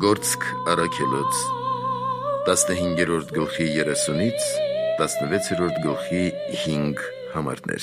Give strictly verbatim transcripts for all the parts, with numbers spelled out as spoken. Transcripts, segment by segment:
Գործք առաքելոց տասնհինգերորդ գլխի երեսունից տասնվեցերորդ գլխի հինգ համարներ։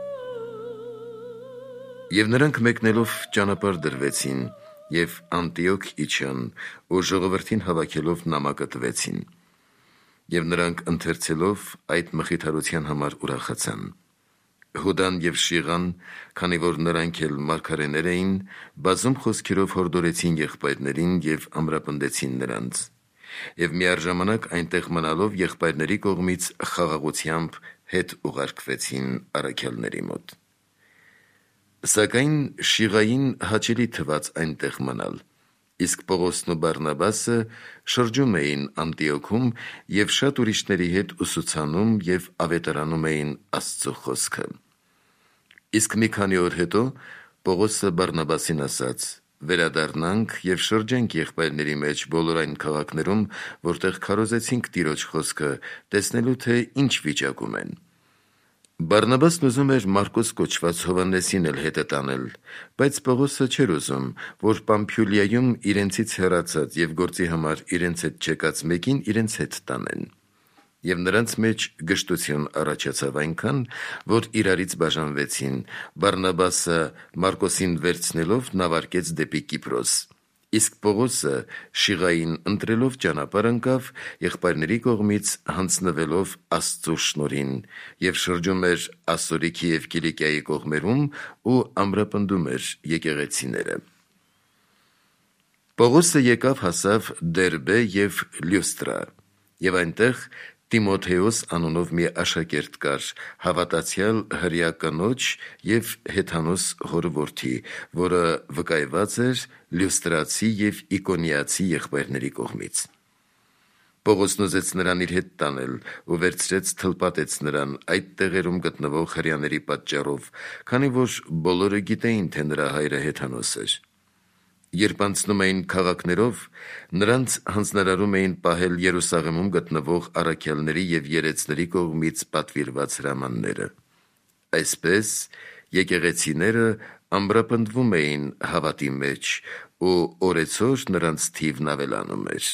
Եվ նրանք մեկնելով ճանապարհ դրվեցին և Անտիոք իջան ու ժողովրդին հավաքելով նամակը տվեցին։ Եվ նրանք ընթերցելով այդ մխիթարության համար ուրախացան։ Հուդան և Շիղան, քանի որ նրանք էլ մարգարեներ էին, բազում խոսքերով հորդորեցին եղբայրներին և ամրապնդեցին նրանց։ Եվ միառժամանակ այնտեղ մնալով եղբայրների կողմից խաղաղությամբ հետ ուղարկվեցին առաքյալների մոտ։ Սակայն Շիղային հաճելի թվաց այնտեղ մնալ, իսկ Պողոսն ու Բարնաբասը շրջում էին Անտիոքում և շատ ուրիշների հետ ուսուցանում և ավետարանում էին Աստծու խոսքը։ Իսկ մի քանի օր հետո Պողոսը Բարնաբասին ասաց. «Վերադառնանք և շրջենք եղբայրների մեջ բոլոր այն քաղաքներում, որտեղ քարոզեցինք Տիրոջ խոսքը, տեսնելու թե ինչ վիճակում են»։ Բարնաբասն ուզում էր Մարկոս կոչված Հովհաննեսին էլ հետը տանել, բայց Պողոսը չէր ուզում, որ Պամփիուլիայում իրենցից հեռացած և գործի համար իրենց հետ չեկած մեկին իրենց հետ տանեն։ Եվ նրանց մեջ գժտություն առաջացավ այնքան, որ իրարից բաժանվեցին, Բարնաբասը Մարկոսին վերցնելով նավարկեց դեպի Կիպրոս, իսկ Պողոսը Շիղային ընտրելով ճանապարհ ընկավ եղբայրների կողմից հանձնվելով Աստծու շնորհին և շրջում էր Ասորիքի և Կիլիկիայի կողմերում ու ամրապնդում էր եկեղեցիները։ Պողոսը եկավ հասավ Դերբե և Լյուստրա, և այնտեղ Տիմոթեոս անունով մի աշակերտ կար, հավատացյալ հրեա կնոջ և հեթանոս հոր որդի, որը վկայված էր լյուստրացի և իկոնիացի եղբայրների կողմից։ Պողոսն ուզեց նրան իր հետ տանել ու վերցրեց թլպատեց նրան այդ տեղերում գտնվող հրեաների պատճառով, քանի որ բոլորը գիտեին, թե նրա հայրը հեթանոս էր։ Երբ անցնում էին քաղաքներով, նրանց հանձնարարում էին պահել Երուսաղեմում գտնվող առաքյալների և երեցների կողմից պատվիրված հրամանները։ Այսպես եկեղեցիները ամրապնդվում էին հավատի մեջ, ու օրեցօր նրանց թիվն ավելանում էր։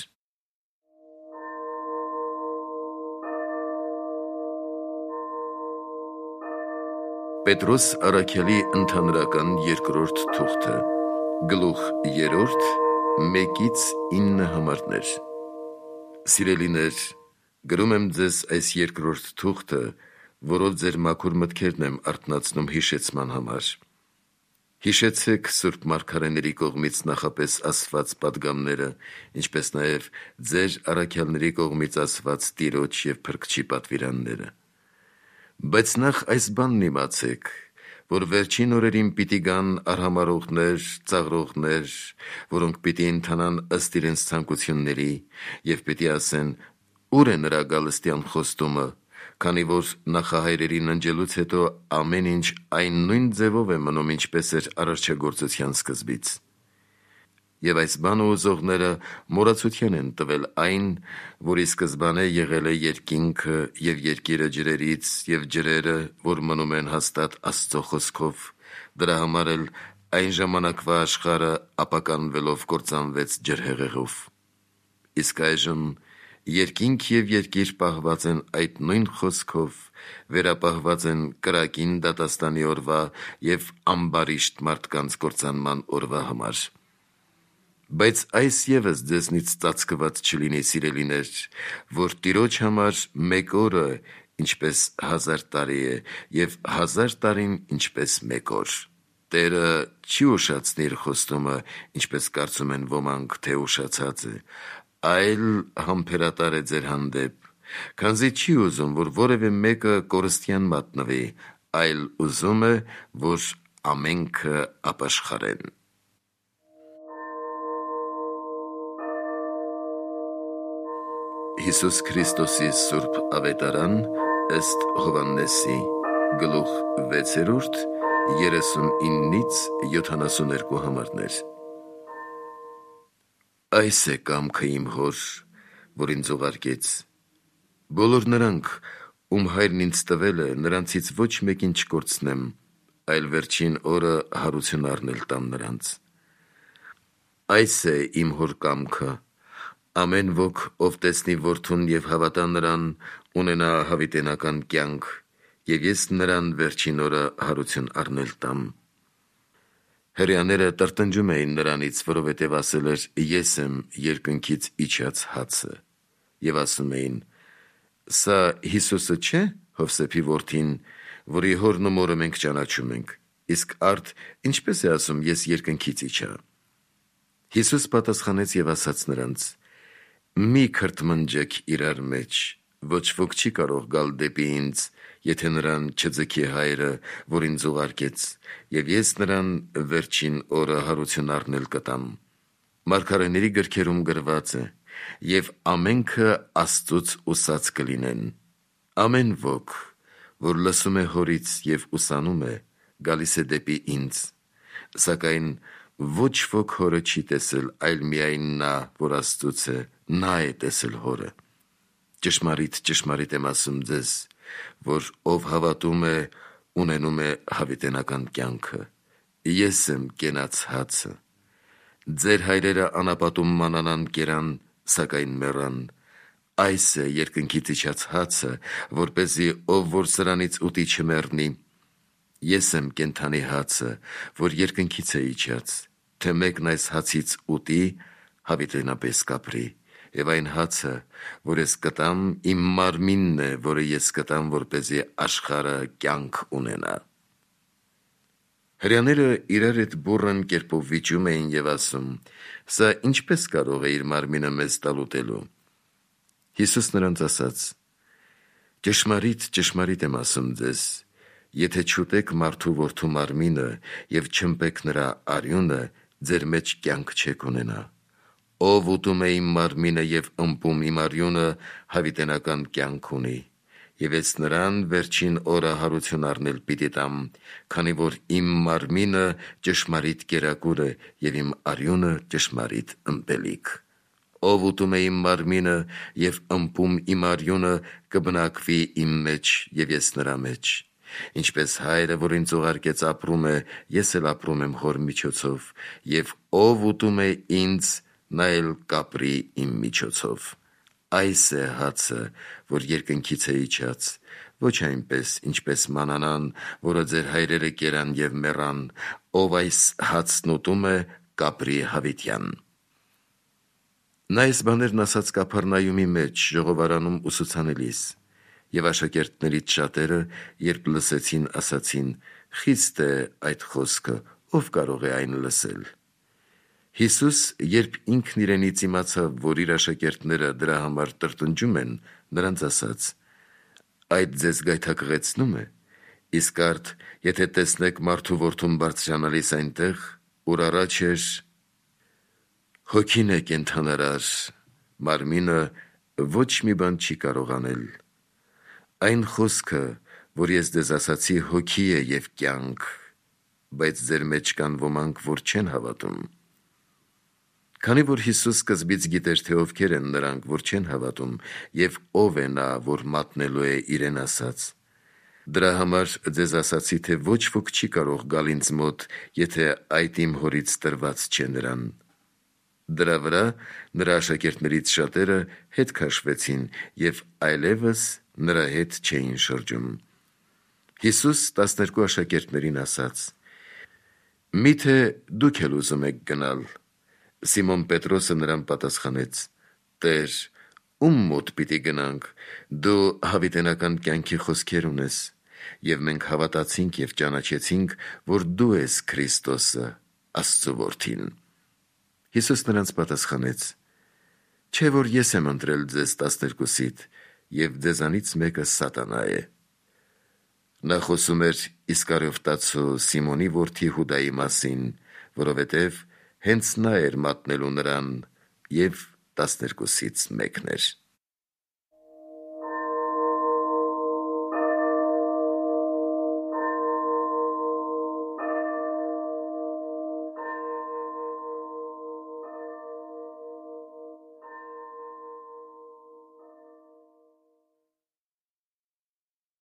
Պետրոս առաքյալի ընդհանրական երկրորդ թուղթը, գլուխ երրորդ, մեկից ինը համարներ։ Սիրելիներ, գրում եմ ձեզ այս երկրորդ թուղթը, որով ձեր մաքուր մտքերն եմ արթնացնում հիշեցման համար։ Հիշեցեք սուրբ մարգարեների կողմից նախապես ասված պատգամները, ինչպես նաև ձեր առաքյալների կողմից ասված Տիրոջ և Փրկչի պատվիրանները։ Բայց նախ այս բանն իմացեք, որ վերջին օրերին պիտի գան արհամարհողներ, ծաղրողներ, որոնք պիտի ընթանան ըստ իրենց ցանկությունների և պիտի ասեն. «Ո՞ւր է նրա գալստյան խոստումը», քանի որ նախահայրերին ընջելուց հետո ամեն ինչ այն նույն ձևով է մնում, ինչպես էր արարչագործության սկզբից։ Եվ այս բանը ուզողները մոռացության են տվել այն, որ ի սկզբանե եղել է երկինքը և երկիրը ջրերից, և ջրերը, որ մնում են հաստատ Աստծո խոսքով, դրա համար էլ այն ժամանակվա աշխարհը ապականվելով կործանվեց ջրհեղեղով։ Իսկ այժմ երկինք և երկիր պահված են այդ նույն խոսքով, վերապահված են կրակին դատաստանի օրվա և ամբարիշտ մարդկանց կործանման օրվա համար։ Բայց այս ևս ձեզնից ծածկված չլինի, սիրելիներ, որ Տիրոջ համար մեկ օրը ինչպես հազար տարի է, և հազար տարին ինչպես մեկ օր։ Տերը չի ուշացնի իր խոստումը, ինչպես կարծում են ոմանք, թե ուշացած է, այլ համբերատար է ձեր հանդեպ, քանզի չի ուզում, որ որևէ մեկը կորստյան մատնվի, այլ ուզում է, որ ամենքը ապաշխարեն։ Հիսուս Քրիստոսի սուրբ ավետարան ըստ Հովհաննեսի, գլուխ վեցերորդ, երեսունինից յոթանասուներկու համարներ։ Այս է կամքը իմ հոր, որ ինձ ուղարկեց։ Բոլոր նրանք, ում հայրն ինձ տվել է, նրանցից ոչ մեկին չկորցնեմ, այլ վերջին օրը հարություն առնել տամ նրանց։ Այս է իմ հոր կամքը, ամեն ոք, ով տեսնի որդուն և հավատա նրան, ունենա հավիտենական կյանք, և ես նրան վերջին օրը հարություն առնել տամ։ Հրեաները տրտնջում էին նրանից, որովհետև ասել էր. «Ես եմ երկնքից իջած հացը», և ասում էին. «Սա Հիսուսը չէ՞, Հովսեփի որդին, որի հորն ու մորը մենք ճանաչում ենք, իսկ արդ ինչպես է ասում. ես երկնքից իջա»։ Հիսուս պատասխանեց և ասաց նրանց. «Մի քրթմնջեք իրար մեջ, ոչ ոք չի կարող գալ դեպի ինձ, եթե նրան չձգի Հայրը, որ ինձ ուղարկեց, և ես նրան վերջին օրը հարություն առնել կտամ։ Մարգարեների գրքերում գրված է. «Եվ ամենքը Աստծուց ուսած կլինեն»։ Ամեն ոք, որ լսում է հորից և ուսանում է, գալիս է դեպի ինձ, սակայն ոչ ոք հորը չի տեսել, այլ միայն նա, որ Աստծուց է, նա է տեսել հորը։ Ճշմարիտ, ճշմարիտ եմ ասում ձեզ, որ ով հավատում է, ունենում է հավիտենական կյանքը։ Ես եմ կենաց հացը։ Ձեր հայրերը անապատում մանանան կերան, սակայն մեռան։ Այս է երկնքից իջած հացը, որպեսզի ով որ սրանից ուտի չմեռնի։ Ես եմ կենդանի հացը, որ երկնքից է իջած, թե մեկն այս հացից ուտի, հավիտենապես կապրի, և այն հացը, որ ես կտամ, իմ մարմինն է, որը ես կտամ, որպեսզի աշխարհը կյանք ունենա»։ Հրեաները իրար հետ բուռն կերպով վիճում էին և ասում. «Սա ինչպես կարող է իր մարմինը մեզ տալ ուտելու»։ Հիսուս նրանց ասաց. «Ճշմարիտ, ճշմարիտ եմ ասում ձեզ, եթե չուտեք մարդու որդու մարմինը և չըմպեք նրա արյունը, ձեր մեջ կյանք չեք ունենա։ Ով ուտում է իմ մարմինը և ըմպում իմ արյունը, հավիտենական կյանք ունի, և ես նրան վերջին օրը հարություն առնել պիտի տամ, քանի որ իմ մարմինը ճշմարիտ կերակուր է և իմ արյունը ճշմարիտ ըմպելիք։ Ով ուտում է իմ մարմինը և ըմպում իմ արյունը, կբնակվի իմ մեջ, և ես նրա մեջ։ Ինչպես Հայրը, որ ինձ ուղարկեց, ապրում է, ես էլ ապրում եմ հոր միջոցով, և ով ուտում է ինձ, նա էլ կապրի իմ միջոցով։ Այս է հացը, որ երկնքից է իջած, ոչ այնպես, ինչպես մանանան, որը ձեր հայրերը կերան և մեռան, ով այս հացն ուտում է, կապրի հավիտյան»։ Նա այս բաներն ասաց Կափառնայումի մեջ ժողովարանում ուսուցանելիս, և աշակերտներից շատերը, երբ լսեցին, ասացին. «Խիստ է այդ խոսքը, ով կարող է այն լսել»։ Հիսուս, երբ ինքն իրենից իմացավ, որ իր աշակերտները դրա համար տրտնջում են, նրանց ասաց. «Այդ ձեզ գայթակղեցնո՞ւմ է, իսկ արդ, եթե տեսնեք մարդու որդուն բարձրանալիս այնտեղ, ուր առաջ էր, հոգին է կենդանարար, մարմինը ոչ մի բան չի կարող անել։ Այն խոսքը, որ ես ձեզ ասացի, հոգի է և կյանք, բայց ձեր մեջ կան ոմանք, որ չեն հավատում»։ Քանի որ Հիսուս սկզբից գիտեր, թե ովքեր են նրանք, որ չեն հավատում, և ով է նա, որ մատնելու է իրեն ասած, դրա համար ձեզ ասացի, թե ոչ ոք չի կարող գալ ինձ մոտ, եթե այդ իմ հորից տրված չէ նրան։ Դրա վրա նրա աշակերտներից շատերը հետ քաշվեցին և այլևս նրա հետ չէին շրջում։ Հիսուս տասներկու աշակերտներին ասաց. «Միթե դուք էլ ուզում եք գնալ»։ Սիմոն Պետրոսը նրան պատասխանեց. «Տե՛ր, ում մոտ պիտի գնանք, դու հավիտենական կյանքի խոսքեր ունես, և մենք հավատացինք և ճանաչեցինք, որ դու ես Քրիստոսը, Աստծու Որդին»։ Հիսուս նրանց պատասխանեց. «Չէ՞ որ ես եմ ընտրել ձեզ տասներկուսիդ, և ձեզանից մեկը Սատանա է»։ Նա խոսում էր Իսկարիովտացու Սիմոնի որդի Հուդայի մասին, որովհետև հենց նա էր մատնելու նրան և տասներկուսից մեկն էր։